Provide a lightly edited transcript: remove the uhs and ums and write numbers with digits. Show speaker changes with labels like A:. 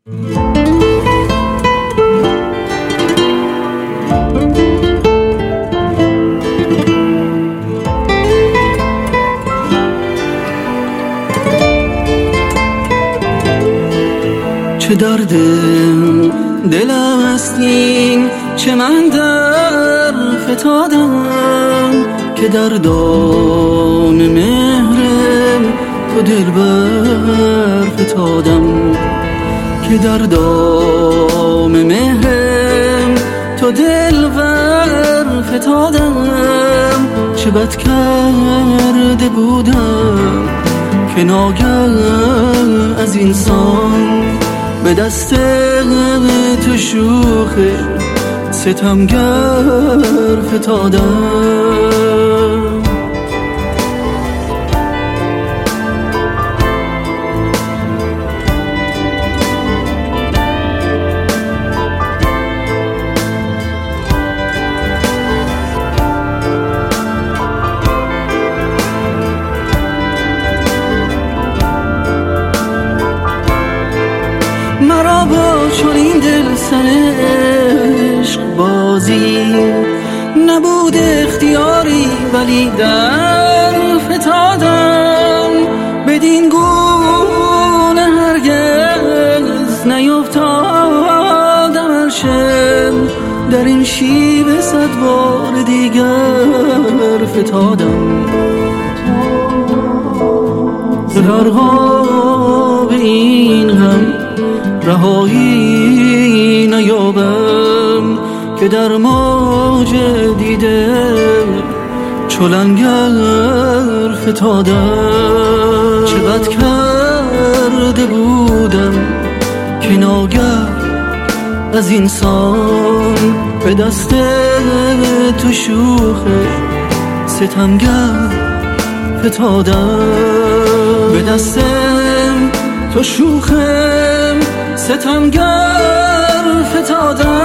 A: چه درد دل است این چه من در فتادم که در دام مهرم تو دلبر فتادم که در دام مهرم تو دلبر فتادم چه بد کرده بودم که ناگه از اینسان به دست تو شوخ ستمگر فتادم مرا با چنین دل سرشق بازی نبود اختیاری ولی در فتادم بدین گونه هرگز نیفتادم هرچند در این شیوه 100 بار دیگر فتادم غرقاب این غم رهایی نیابم که در موج دیده چو لنگر فتادم چه بد کرده بودم که ناگه از اینسان به دست تو شوخ ستمگر فتادم به دست تو شوخ ستمگر فتادم